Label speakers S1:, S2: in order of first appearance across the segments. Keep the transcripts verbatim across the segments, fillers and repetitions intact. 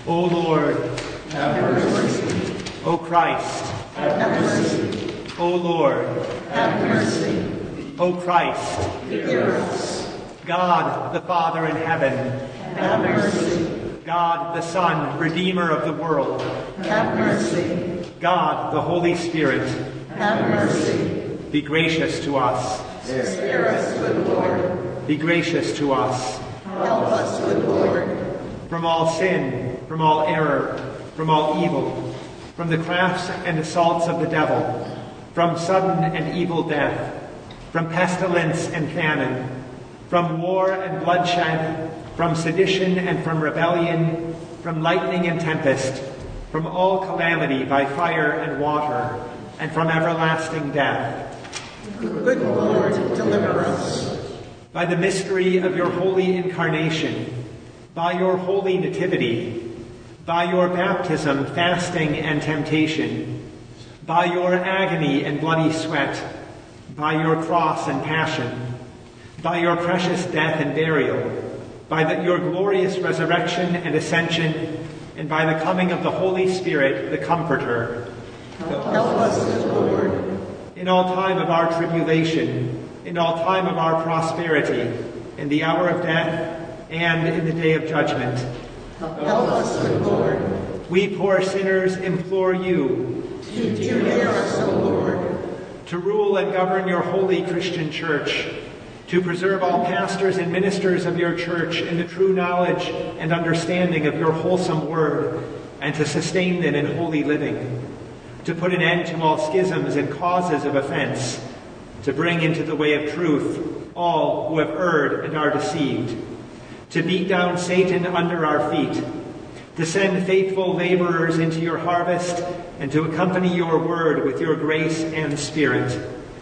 S1: O Lord,
S2: have mercy.
S1: O Christ,
S2: have mercy.
S1: O Lord,
S2: have mercy.
S1: O Christ,
S2: hear us.
S1: God the Father in heaven,
S2: have mercy.
S1: God the Son, Redeemer of the world,
S2: have mercy.
S1: God the Holy Spirit,
S2: have mercy.
S1: Be gracious to us.
S2: Spare us, good Lord.
S1: Be gracious to us.
S2: Help us, good Lord.
S1: From all sin, from all error, from all evil, from the crafts and assaults of the devil, from sudden and evil death, from pestilence and famine, from war and bloodshed, from sedition and from rebellion, from lightning and tempest, from all calamity by fire and water, and from everlasting death.
S2: Good Lord, deliver us.
S1: By the mystery of your holy incarnation, by your holy nativity, by your baptism, fasting, and temptation, by your agony and bloody sweat, by your cross and passion, by your precious death and burial, by the, your glorious resurrection and ascension, and by the coming of the Holy Spirit, the Comforter.
S2: Help us, good Lord.
S1: In all time of our tribulation, in all time of our prosperity, in the hour of death, and in the day of judgment.
S2: Help us, good Lord.
S1: We poor sinners implore you
S2: to hear us, O Lord.
S1: To rule and govern your holy Christian church, to preserve all pastors and ministers of your church in the true knowledge and understanding of your wholesome word, and to sustain them in holy living, to put an end to all schisms and causes of offense, to bring into the way of truth all who have erred and are deceived, to beat down Satan under our feet, to send faithful laborers into your harvest, and to accompany your word with your grace and spirit.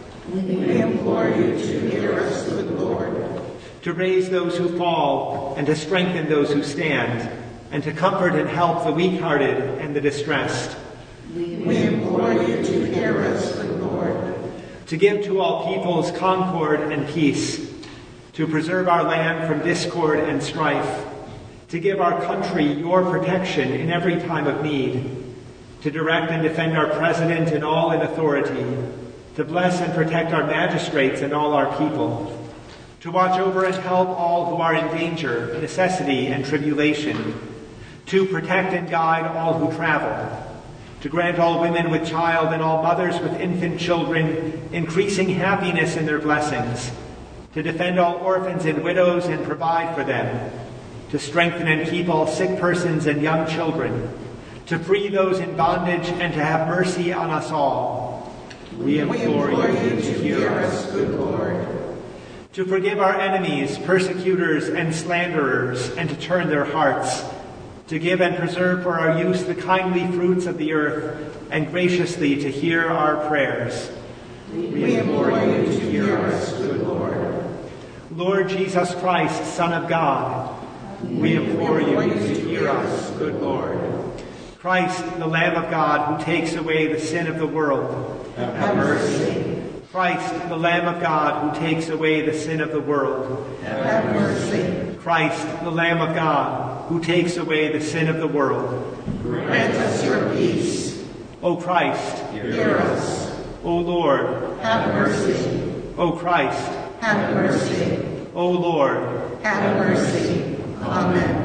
S2: We implore you to hear us, good Lord.
S1: To raise those who fall, and to strengthen those who stand, and to comfort and help the weak-hearted and the distressed.
S2: We implore you to hear us, good Lord.
S1: To give to all peoples concord and peace, to preserve our land from discord and strife, to give our country your protection in every time of need, to direct and defend our president and all in authority, to bless and protect our magistrates and all our people, to watch over and help all who are in danger, necessity, and tribulation, to protect and guide all who travel, to grant all women with child and all mothers with infant children increasing happiness in their blessings, to defend all orphans and widows and provide for them, to strengthen and keep all sick persons and young children, to free those in bondage and to have mercy on us all. We implore, we implore you to hear us, good Lord. To forgive our enemies, persecutors, and slanderers, and to turn their hearts, to give and preserve for our use the kindly fruits of the earth, and graciously to hear our prayers.
S2: We implore you to hear us, good Lord.
S1: Lord Jesus Christ, Son of God, we implore you to hear us, good Lord. Christ, the Lamb of God, who takes away the sin of the world,
S2: have mercy.
S1: Christ, the Lamb of God, who takes away the sin of the world,
S2: have mercy.
S1: Christ, the Lamb of God, who takes away the sin of the world,
S2: grant us your peace.
S1: O Christ,
S2: hear us.
S1: O Lord,
S2: have mercy.
S1: O Christ,
S2: have mercy.
S1: O Lord,
S2: have mercy. Amen.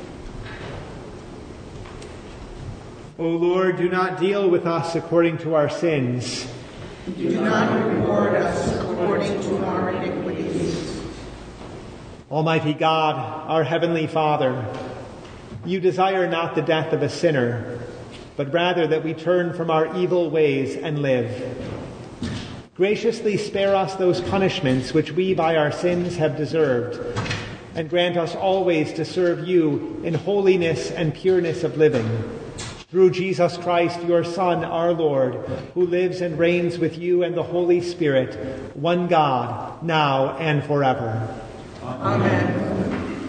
S1: O Lord, do not deal with us according to our sins.
S2: Do not reward us according to our iniquities.
S1: Almighty God, our heavenly Father, you desire not the death of a sinner, but rather that we turn from our evil ways and live. Graciously spare us those punishments which we by our sins have deserved, and grant us always to serve you in holiness and pureness of living. Through Jesus Christ, your Son, our Lord, who lives and reigns with you and the Holy Spirit, one God, now and forever.
S2: Amen.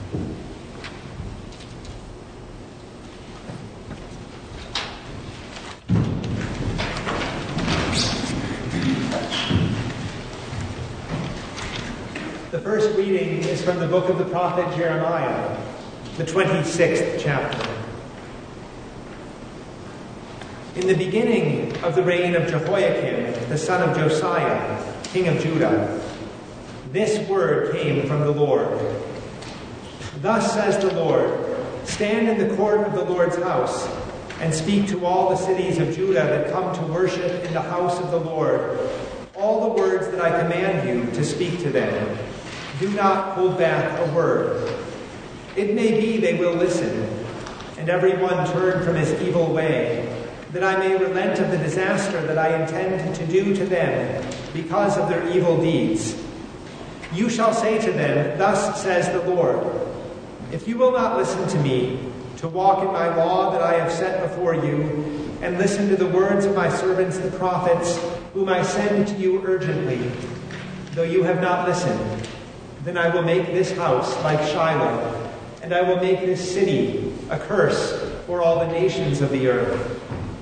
S1: The first reading is from the book of the prophet Jeremiah, the twenty-sixth chapter. In the beginning of the reign of Jehoiakim, the son of Josiah, king of Judah, this word came from the Lord. Thus says the Lord, stand in the court of the Lord's house, and speak to all the cities of Judah that come to worship in the house of the Lord all the words that I command you to speak to them. Do not hold back a word. It may be they will listen, and every one turn from his evil way, that I may relent of the disaster that I intend to do to them because of their evil deeds. You shall say to them, thus says the Lord, if you will not listen to me, to walk in my law that I have set before you, and listen to the words of my servants the prophets, whom I send to you urgently, though you have not listened, then I will make this house like Shiloh, and I will make this city a curse for all the nations of the earth.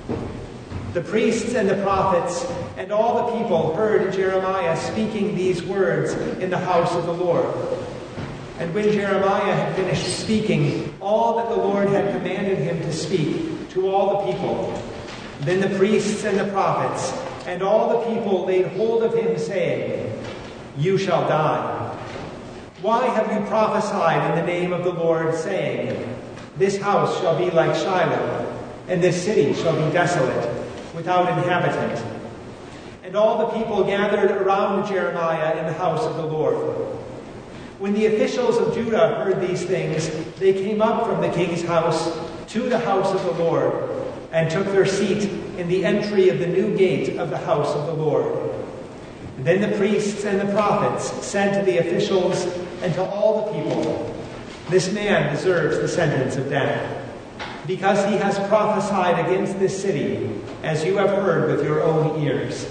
S1: The priests and the prophets and all the people heard Jeremiah speaking these words in the house of the Lord. And when Jeremiah had finished speaking all that the Lord had commanded him to speak to all the people, then the priests and the prophets and all the people laid hold of him, saying, you shall die. Why have you prophesied in the name of the Lord, saying, this house shall be like Shiloh, and this city shall be desolate, without inhabitant? And all the people gathered around Jeremiah in the house of the Lord. When the officials of Judah heard these things, they came up from the king's house to the house of the Lord, and took their seat in the entry of the new gate of the house of the Lord. And then the priests and the prophets said to the officials and to all the people, this man deserves the sentence of death, because he has prophesied against this city, as you have heard with your own ears.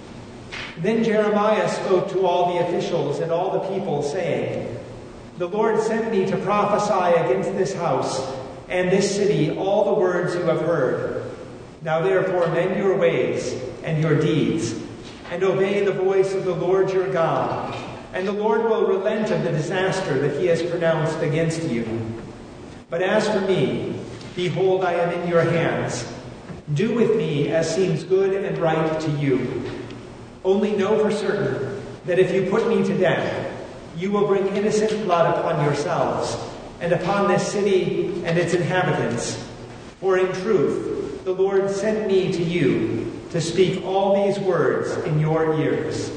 S1: Then Jeremiah spoke to all the officials and all the people, saying, the Lord sent me to prophesy against this house and this city all the words you have heard. Now therefore mend your ways and your deeds, and obey the voice of the Lord your God, and the Lord will relent of the disaster that he has pronounced against you. But as for me, behold, I am in your hands. Do with me as seems good and right to you. Only know for certain that if you put me to death, you will bring innocent blood upon yourselves, and upon this city and its inhabitants. For in truth, the Lord sent me to you to speak all these words in your ears.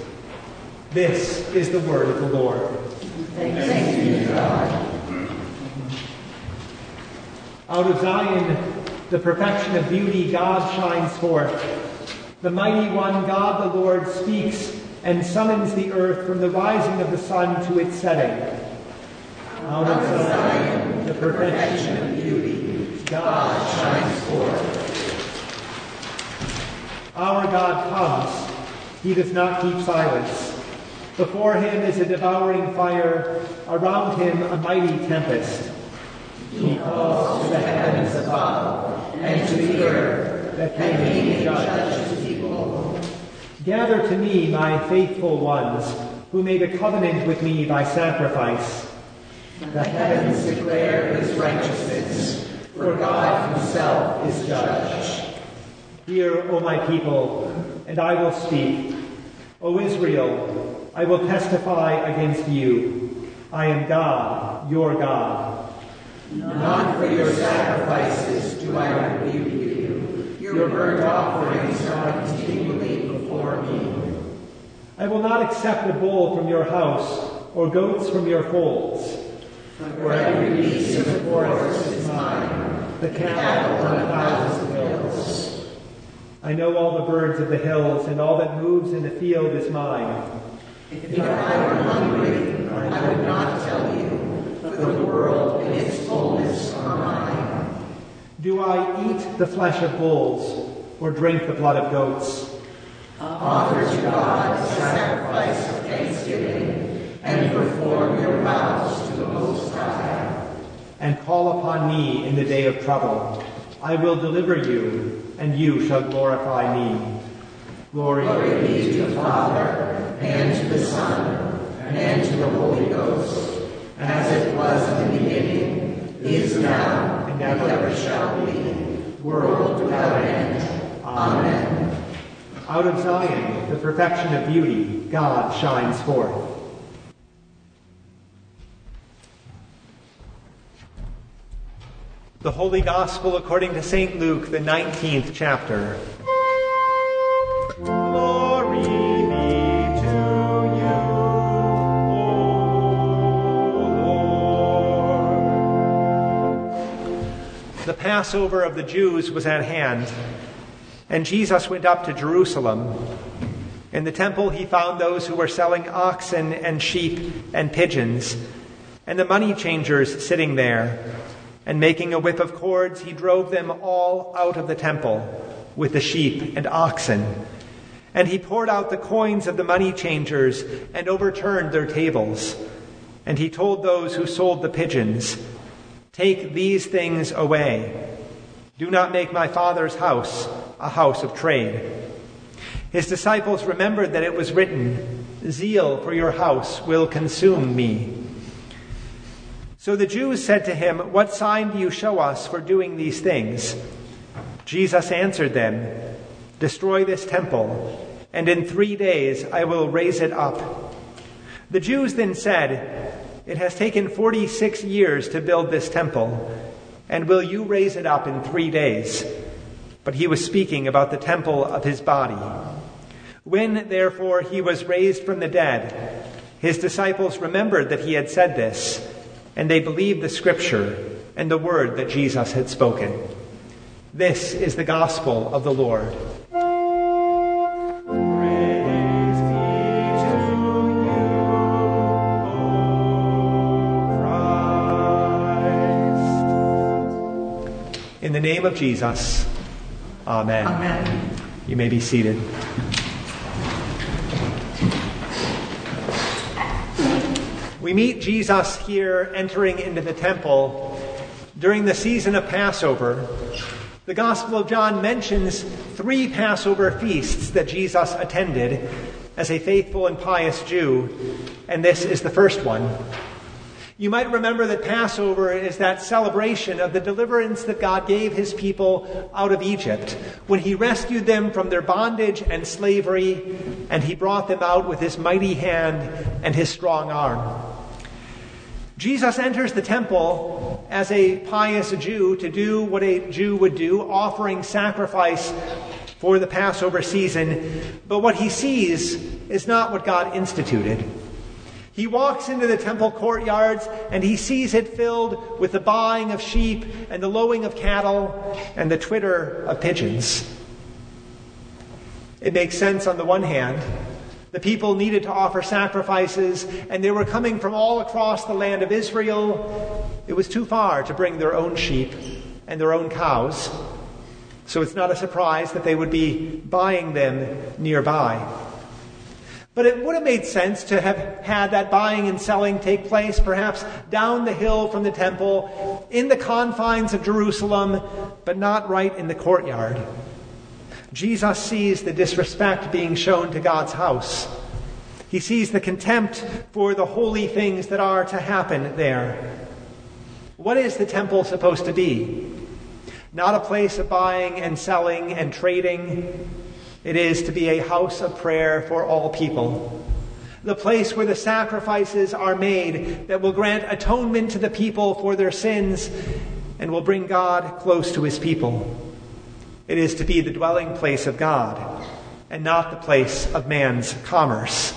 S1: This is the word of the Lord.
S2: Thanks be to God.
S1: Out of Zion, the perfection of beauty, God shines forth. The mighty one, God the Lord, speaks and summons the earth from the rising of the sun to its setting. Out of Zion, the perfection of beauty, God shines forth. Our God comes. He does not keep silence. Before him is a devouring fire, around him a mighty tempest. He calls to the heavens above and to the earth, that they may judge his people. Gather to me, my faithful ones, who made a covenant with me by sacrifice. The heavens declare his righteousness, for God himself is judge. Hear, O my people, and I will speak. O Israel, I will testify against you. I am God, your God.
S2: Not for your sacrifices do I rebuke you. Your burnt offerings are continually before me.
S1: I will not accept a bull from your house, or goats from your folds.
S2: For every beast of the forest is mine,
S1: The cattle on a thousand hills. I know all the birds of the hills, and all that moves in the field is mine.
S2: If I were hungry, I would not tell you, for the world and its fullness are mine.
S1: Do I eat the flesh of bulls, or drink the blood of goats?
S2: Offer to God a sacrifice of thanksgiving, and perform your vows to the Most High.
S1: And call upon me in the day of trouble. I will deliver you, and you shall glorify me. Glory,
S2: Glory be to the Father, and to the Son, and to the Holy Ghost, as it was in the beginning, is now, and ever shall be, world without end. Amen.
S1: Out of Zion, the perfection of beauty, God shines forth. The Holy Gospel according to Saint Luke, the nineteenth chapter. Glory be to you, O Lord. The Passover of the Jews was at hand, and Jesus went up to Jerusalem. In the temple he found those who were selling oxen and sheep and pigeons, and the money changers sitting there. And making a whip of cords, he drove them all out of the temple with the sheep and oxen. And he poured out the coins of the money changers and overturned their tables. And he told those who sold the pigeons, "Take these things away. Do not make my Father's house a house of trade." His disciples remembered that it was written, "Zeal for your house will consume me." So the Jews said to him, "What sign do you show us for doing these things?" Jesus answered them, "Destroy this temple, and in three days I will raise it up." The Jews then said, "It has taken forty-six years to build this temple, and will you raise it up in three days?" But he was speaking about the temple of his body. When, therefore, he was raised from the dead, his disciples remembered that he had said this, and they believed the scripture and the word that Jesus had spoken. This is the gospel of the Lord. Praise be to you, O Christ. In the name of Jesus, amen.
S2: Amen.
S1: You may be seated. We meet Jesus here entering into the temple during the season of Passover. The Gospel of John mentions three Passover feasts that Jesus attended as a faithful and pious Jew, and this is the first one. You might remember that Passover is that celebration of the deliverance that God gave his people out of Egypt when he rescued them from their bondage and slavery, and he brought them out with his mighty hand and his strong arm. Jesus enters the temple as a pious Jew to do what a Jew would do, offering sacrifice for the Passover season. But what he sees is not what God instituted. He walks into the temple courtyards and he sees it filled with the baaing of sheep and the lowing of cattle and the twitter of pigeons. It makes sense on the one hand. The people needed to offer sacrifices, and they were coming from all across the land of Israel. It was too far to bring their own sheep and their own cows, so it's not a surprise that they would be buying them nearby. But it would have made sense to have had that buying and selling take place perhaps down the hill from the temple, in the confines of Jerusalem, but not right in the courtyard. Jesus sees the disrespect being shown to God's house. He sees the contempt for the holy things that are to happen there. What is the temple supposed to be? Not a place of buying and selling and trading. It is to be a house of prayer for all people. The place where the sacrifices are made that will grant atonement to the people for their sins and will bring God close to his people. It is to be the dwelling place of God and not the place of man's commerce.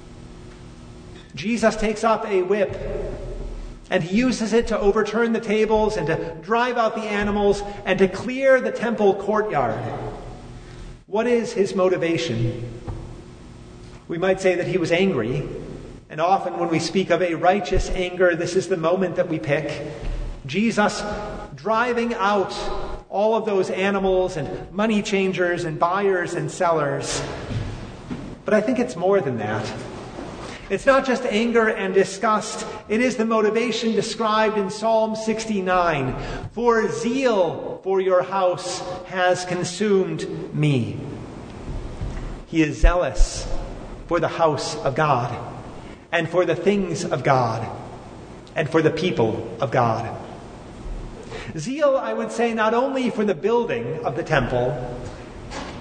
S1: Jesus takes up a whip and he uses it to overturn the tables and to drive out the animals and to clear the temple courtyard. What is his motivation? We might say that he was angry, and often when we speak of a righteous anger, this is the moment that we pick. Jesus driving out all of those animals and money changers and buyers and sellers. But I think it's more than that. It's not just anger and disgust. It is the motivation described in Psalm sixty-nine. For zeal for your house has consumed me. He is zealous for the house of God and for the things of God and for the people of God. Zeal, I would say, not only for the building of the temple,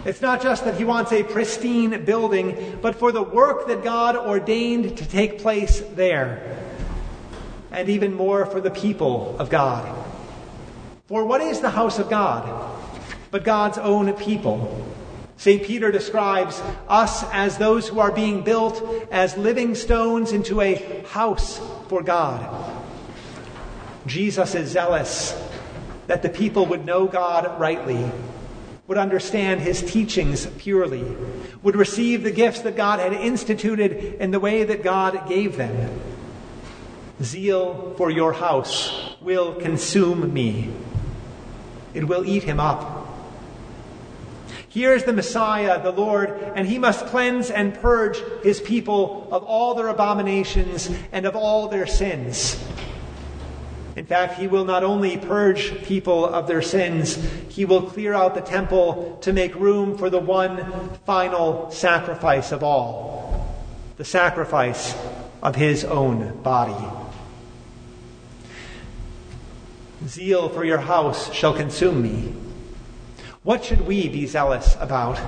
S1: It's not just that he wants a pristine building, but for the work that God ordained to take place there. And even more for the people of God. For what is the house of God but God's own people? Saint Peter describes us as those who are being built as living stones into a house for God. Jesus is zealous that the people would know God rightly, would understand his teachings purely, would receive the gifts that God had instituted in the way that God gave them. Zeal for your house will consume me. It will eat him up. Here is the Messiah, the Lord, and he must cleanse and purge his people of all their abominations and of all their sins. In fact, he will not only purge people of their sins, he will clear out the temple to make room for the one final sacrifice of all, the sacrifice of his own body. Zeal for your house shall consume me. What should we be zealous about?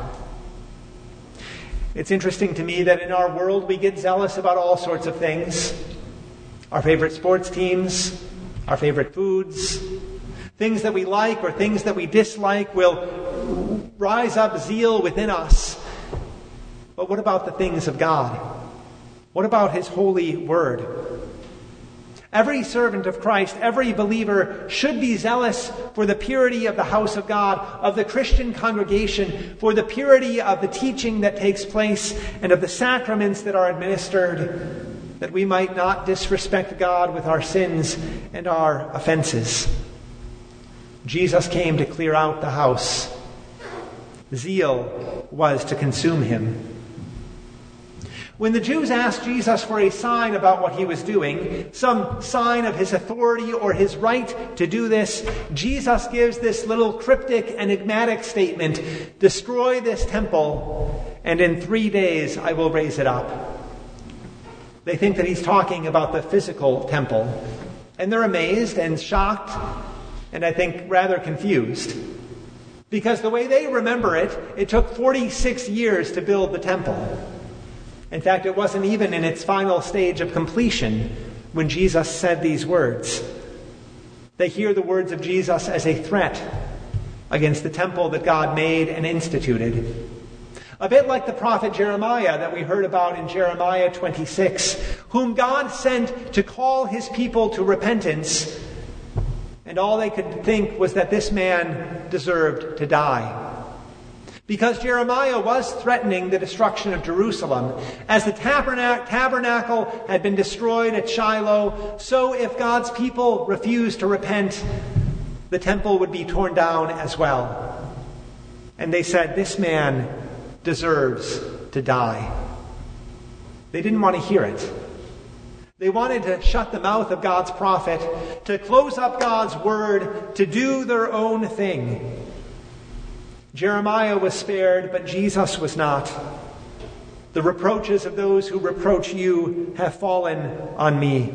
S1: It's interesting to me that in our world we get zealous about all sorts of things. Our favorite sports teams, our favorite foods, things that we like or things that we dislike will rise up zeal within us. But what about the things of God? What about his holy word? Every servant of Christ, every believer should be zealous for the purity of the house of God, of the Christian congregation, for the purity of the teaching that takes place and of the sacraments that are administered, that we might not disrespect God with our sins and our offenses. Jesus came to clear out the house. Zeal was to consume him. When the Jews asked Jesus for a sign about what he was doing, some sign of his authority or his right to do this, Jesus gives this little cryptic, enigmatic statement: destroy this temple, and in three days I will raise it up. They think that he's talking about the physical temple, and they're amazed and shocked, and I think rather confused. Because the way they remember it, it took forty-six years to build the temple. In fact, it wasn't even in its final stage of completion when Jesus said these words. They hear the words of Jesus as a threat against the temple that God made and instituted. A bit like the prophet Jeremiah that we heard about in Jeremiah twenty-six, whom God sent to call his people to repentance, and all they could think was that this man deserved to die. Because Jeremiah was threatening the destruction of Jerusalem. As the tabernacle had been destroyed at Shiloh, so if God's people refused to repent, the temple would be torn down as well. And they said, this man deserves to die. They didn't want to hear it. They wanted to shut the mouth of God's prophet, to close up God's word, to do their own thing. Jeremiah was spared, but Jesus was not. The reproaches of those who reproach you have fallen on me.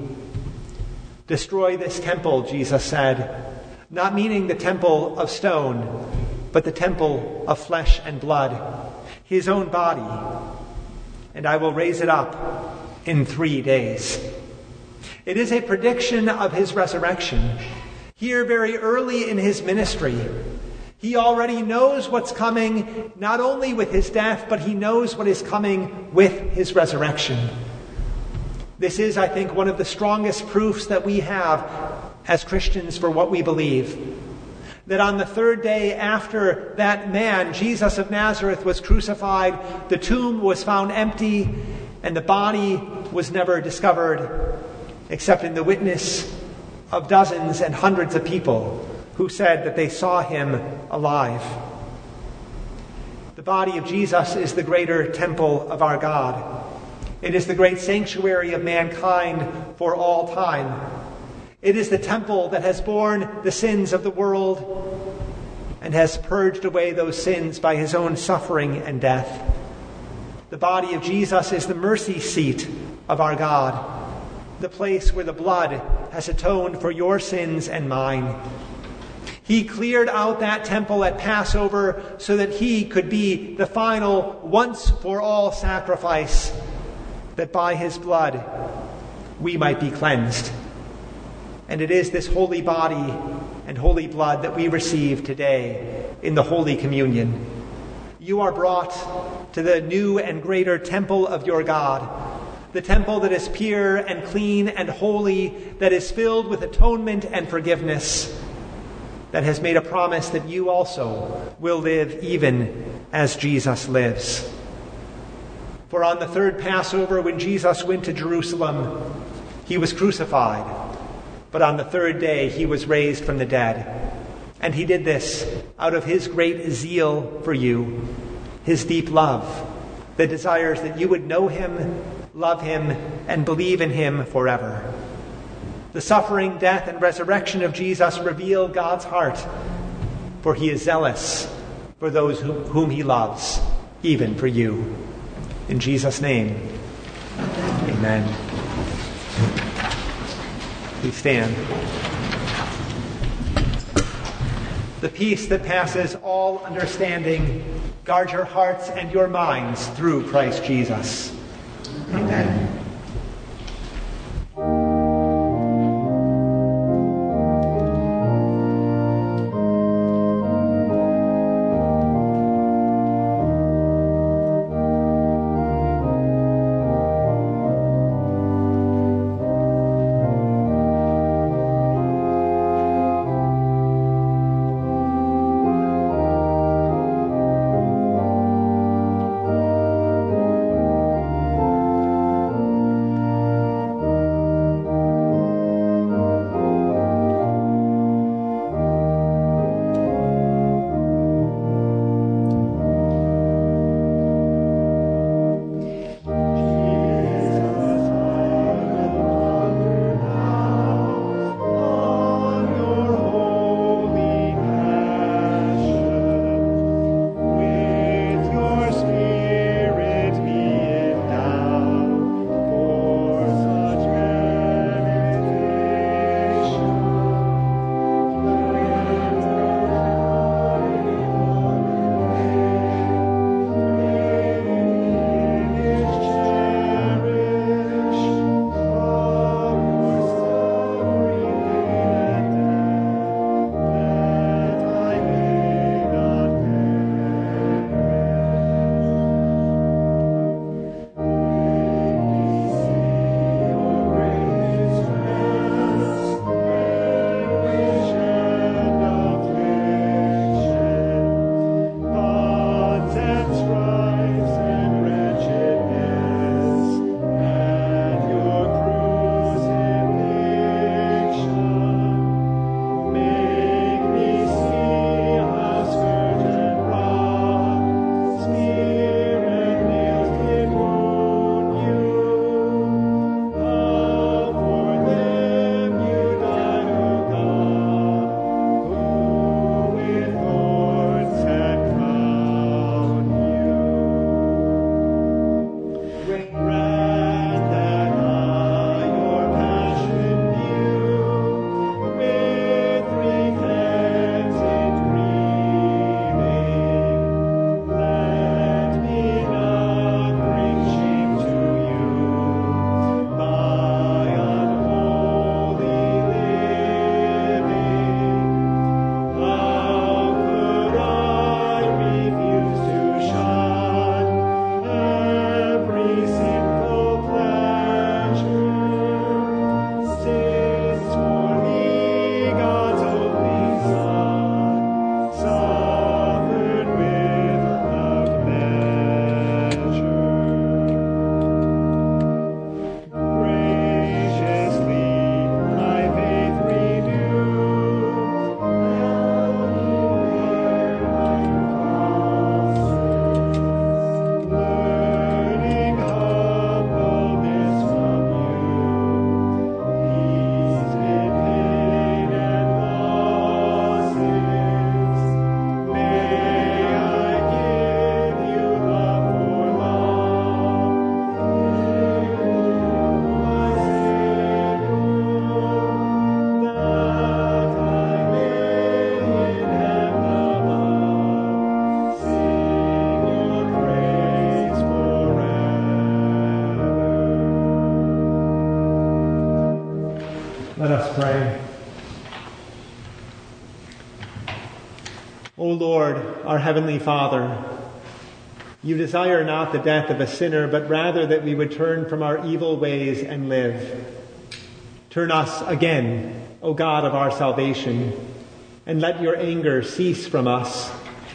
S1: Destroy this temple, Jesus said, not meaning the temple of stone, but the temple of flesh and blood, his own body, and I will raise it up in three days. It is a prediction of his resurrection. Here, very early in his ministry, he already knows what's coming, not only with his death, but he knows what is coming with his resurrection. This is, I think, one of the strongest proofs that we have as Christians for what we believe. That on the third day after that man, Jesus of Nazareth, was crucified, the tomb was found empty, and the body was never discovered, except in the witness of dozens and hundreds of people who said that they saw him alive. The body of Jesus is the greater temple of our God. It is the great sanctuary of mankind for all time. It is the temple that has borne the sins of the world and has purged away those sins by his own suffering and death. The body of Jesus is the mercy seat of our God, the place where the blood has atoned for your sins and mine. He cleared out that temple at Passover so that he could be the final once-for-all sacrifice, that by his blood we might be cleansed. And it is this holy body and holy blood that we receive today in the Holy Communion. You are brought to the new and greater temple of your God, the temple that is pure and clean and holy, that is filled with atonement and forgiveness, that has made a promise that you also will live even as Jesus lives. For on the third Passover, when Jesus went to Jerusalem, he was crucified, but on the third day he was raised from the dead. And he did this out of his great zeal for you, his deep love, that desires that you would know him, love him, and believe in him forever. The suffering, death, and resurrection of Jesus reveal God's heart, for he is zealous for those whom, whom he loves, even for you. In Jesus' name, amen. Please stand. The peace that passes all understanding, guard your hearts and your minds through Christ Jesus. Amen. O Lord, our heavenly Father, you desire not the death of a sinner, but rather that we would turn from our evil ways and live. Turn us again, O God of our salvation, and let your anger cease from us.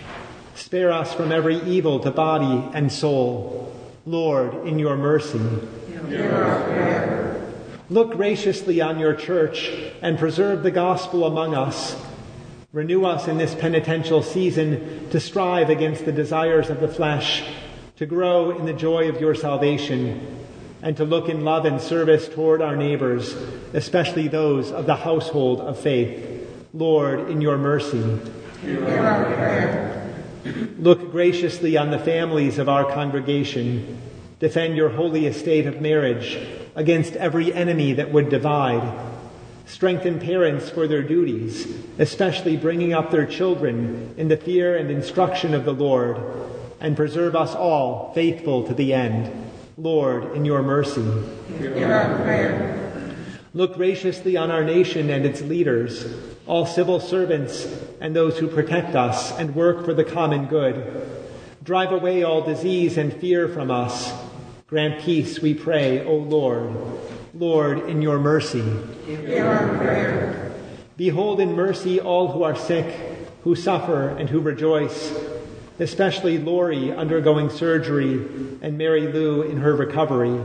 S1: Spare us from every evil to body and soul. Lord, in your mercy.
S2: Hear our prayer.
S1: Look graciously on your church and preserve the gospel among us. Renew us in this penitential season to strive against the desires of the flesh, to grow in the joy of your salvation, and to look in love and service toward our neighbors, especially those of the household of faith. Lord, in your mercy.
S2: Hear our prayer.
S1: Look graciously on the families of our congregation. Defend your holy estate of marriage against every enemy that would divide. Strengthen parents for their duties, especially bringing up their children in the fear and instruction of the Lord, and preserve us all faithful to the end. Lord, in your mercy.
S2: Hear our prayer.
S1: Look graciously on our nation and its leaders, all civil servants and those who protect us and work for the common good. Drive away all disease and fear from us. Grant peace, we pray, O Lord. Lord, in your mercy.
S2: Hear our prayer.
S1: Behold in mercy all who are sick, who suffer, and who rejoice, especially Lori undergoing surgery and Mary Lou in her recovery.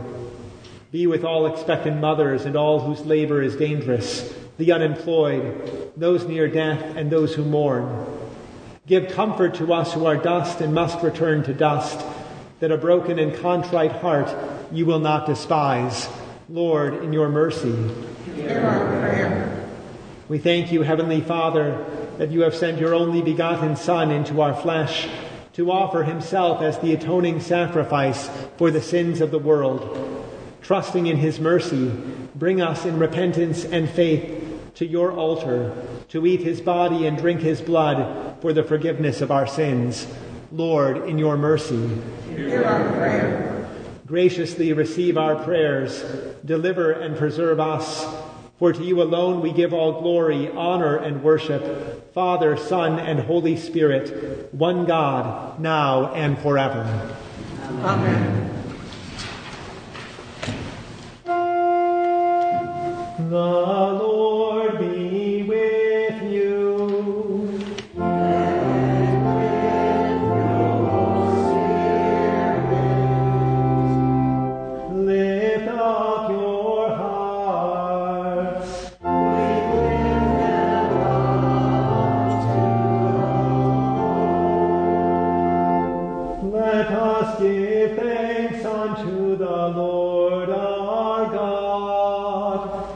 S1: Be with all expectant mothers and all whose labor is dangerous, the unemployed, those near death, and those who mourn. Give comfort to us who are dust and must return to dust, that a broken and contrite heart you will not despise. Lord, in your mercy.
S2: Hear our prayer.
S1: We thank you, Heavenly Father, that you have sent your only begotten Son into our flesh to offer himself as the atoning sacrifice for the sins of the world. Trusting in his mercy, bring us in repentance and faith to your altar, to eat his body and drink his blood for the forgiveness of our sins. Lord, in your mercy.
S2: Hear our prayer.
S1: Graciously receive our prayers, deliver and preserve us. For to you alone we give all glory, honor, and worship, Father, Son, and Holy Spirit, one God, now and forever.
S2: Amen.
S1: The Lord be with you. Lift up your hearts. Let us give thanks unto the Lord our God.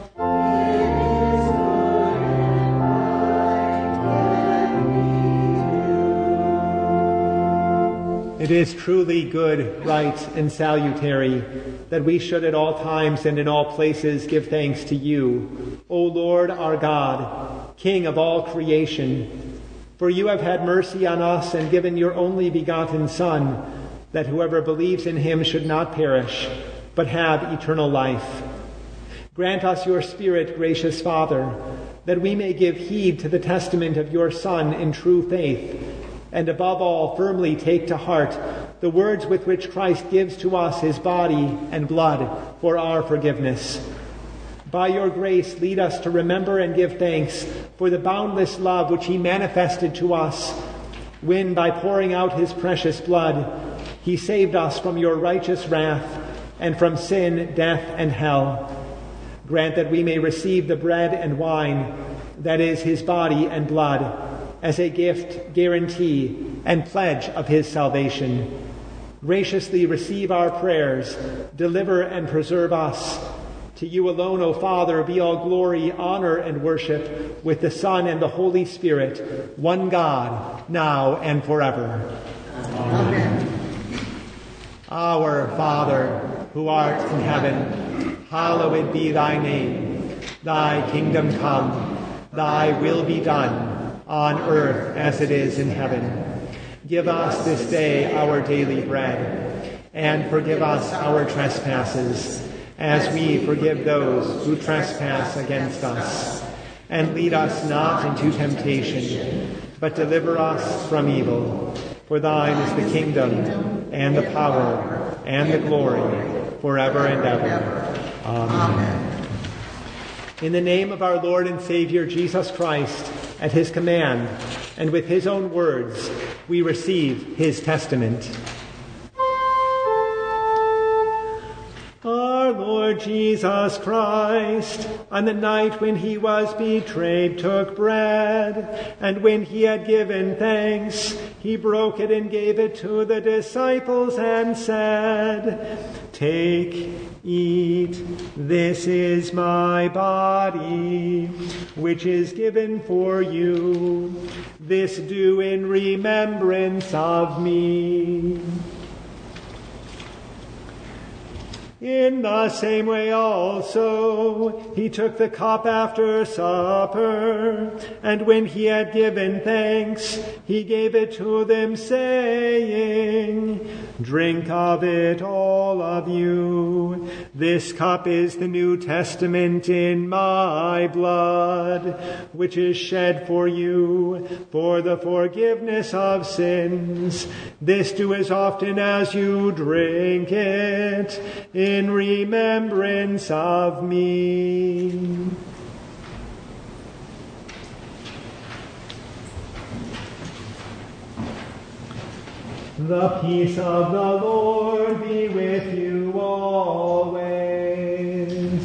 S1: It is truly good, right, and salutary that we should at all times and in all places give thanks to you, O Lord our God, King of all creation. For you have had mercy on us and given your only begotten Son, that whoever believes in him should not perish, but have eternal life. Grant us your Spirit, gracious Father, that we may give heed to the testament of your Son in true faith, and above all firmly take to heart the words with which Christ gives to us his body and blood for our forgiveness. By your grace, lead us to remember and give thanks for the boundless love which he manifested to us when, by pouring out his precious blood, he saved us from your righteous wrath and from sin, death, and hell. Grant that we may receive the bread and wine, that is, his body and blood, as a gift, guarantee, and pledge of his salvation. Graciously receive our prayers, deliver and preserve us. To you alone, O Father, be all glory, honor, and worship, with the Son and the Holy Spirit, one God, now and forever.
S2: Amen.
S1: Our Father, who art in heaven, hallowed be thy name. Thy kingdom come, thy will be done, on earth as it is in heaven. Give us this day our daily bread, and forgive us our trespasses, as we forgive those who trespass against us. and lead us not into temptation, but deliver us from evil. For thine is the kingdom, and the power, and the glory, forever and ever. Amen. In the name of our Lord and Savior Jesus Christ, at his command, and with his own words, we receive his testament. Our Lord Jesus Christ, on the night when he was betrayed, took bread, and when he had given thanks, he broke it and gave it to the disciples and said, "Take, eat, this is my body, which is given for you. This do in remembrance of me." In the same way also, he took the cup after supper, and when he had given thanks, he gave it to them, saying, "Drink of it, all of you. This cup is the New Testament in my blood, which is shed for you for the forgiveness of sins. This do as often as you drink it, in remembrance of me." The peace of the Lord be with you always.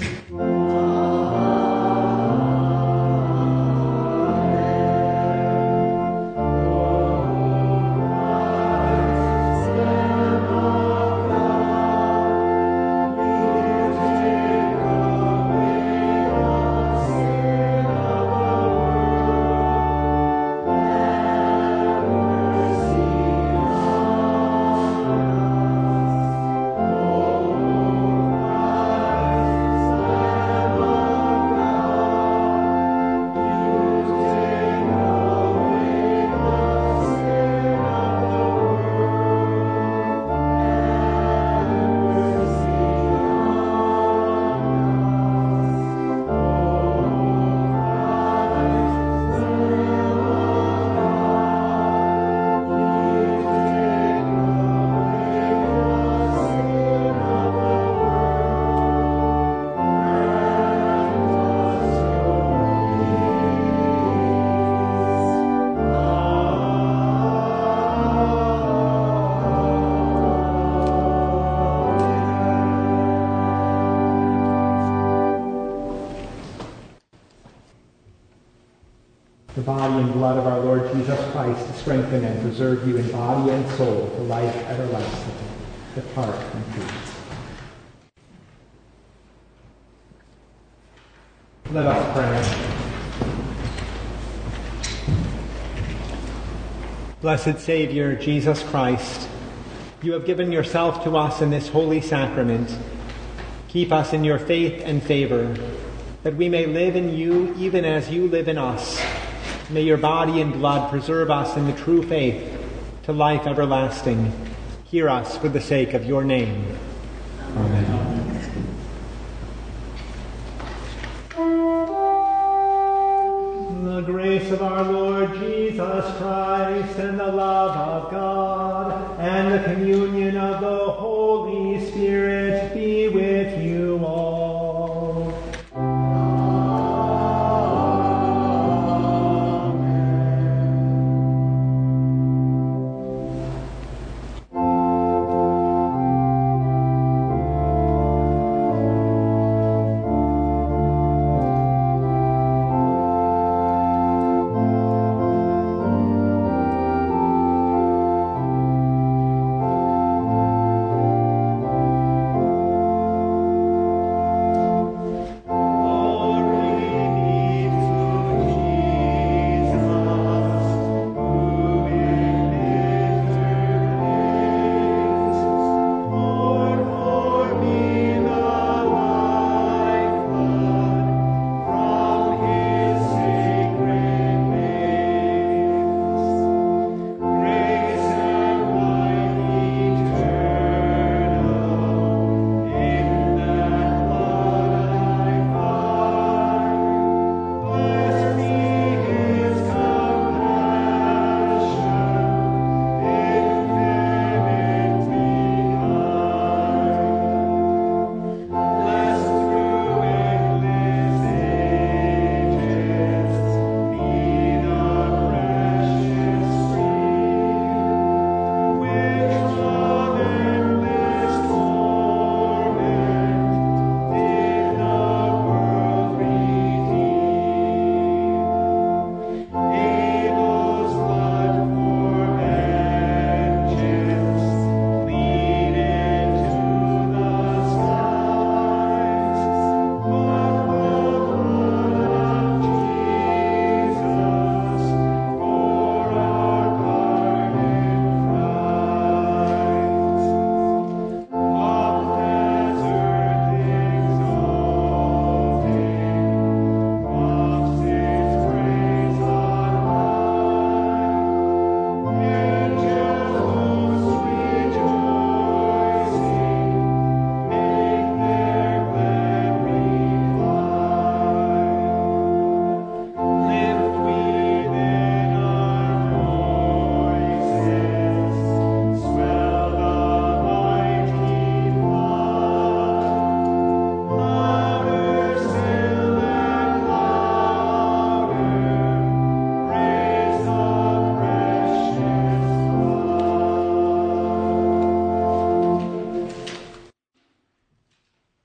S1: The body and blood of our Lord Jesus Christ to strengthen and preserve you in body and soul to life everlasting. Depart in peace. Let us pray. Blessed Savior, Jesus Christ, you have given yourself to us in this holy sacrament. Keep us in your faith and favor, that we may live in you even as you live in us. May your body and blood preserve us in the true faith to life everlasting. Hear us for the sake of your name. Amen. The grace of our Lord Jesus Christ and the love of God and the communion of the